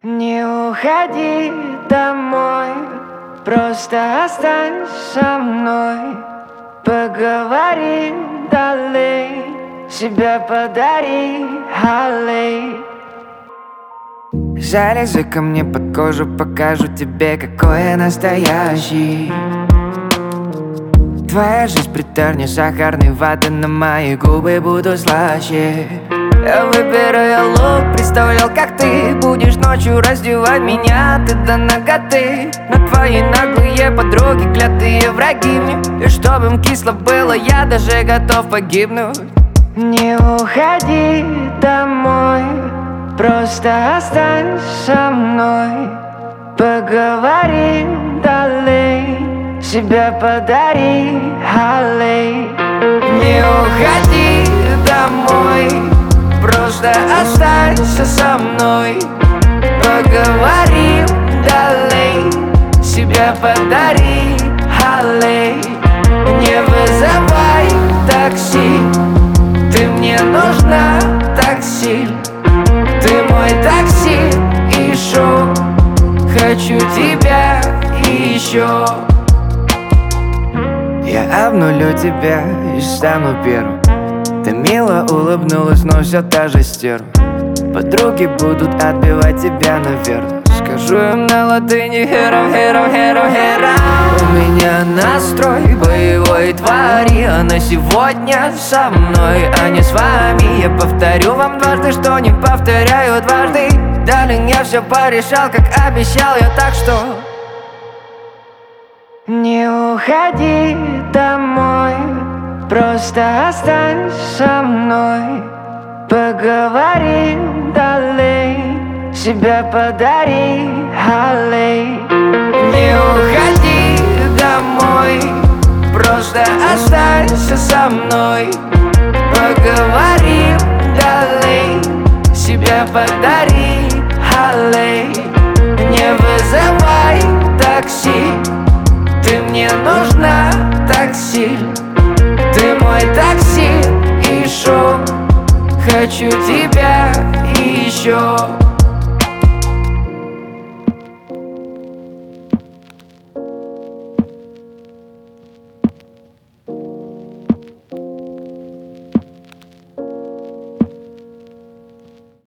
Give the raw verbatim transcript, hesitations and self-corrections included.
Не уходи домой, просто останься со мной. Поговорим далее, себя подари, аллей. Залезай ко мне под кожу, покажу тебе, какой я настоящий. Твоя жизнь при терне сахарной ваты, на мои губы буду слаще. Я выбираю лук, представлял, как ты будешь ночью раздевать меня, ты до ноготы. Но твои наглые подруги, клятые враги мне, и чтобы им кисло было, я даже готов погибнуть. Не уходи домой, просто останься со мной. Поговорим далее, себя подари, аллей. Не уходи домой, просто останься со мной. Поговорим далее, себя подари, аллей. Не вызывай такси, ты мне нужна так сильно. Ты мой такси и шоу, хочу тебя еще. Я обнулю тебя и стану первым. Ты мило улыбнулась, но все та же стерва. Подруги будут отбивать тебя, наверное. Скажу им на латыни hero, hero, hero, hero. У меня настрой боевой твари, она сегодня со мной, а не с вами. Я повторю вам дважды, что не повторяю дважды. Далее я все порешал, как обещал я, так что не уходи домой, просто останься со мной. Поговорим далее, себя подари, аллей. Не уходи домой, просто останься со мной. Поговорим далее, себя подари, аллей. Не вызывай такси, ты мне нужна так сильно. Ты мой такси и шоу, хочу тебя еще.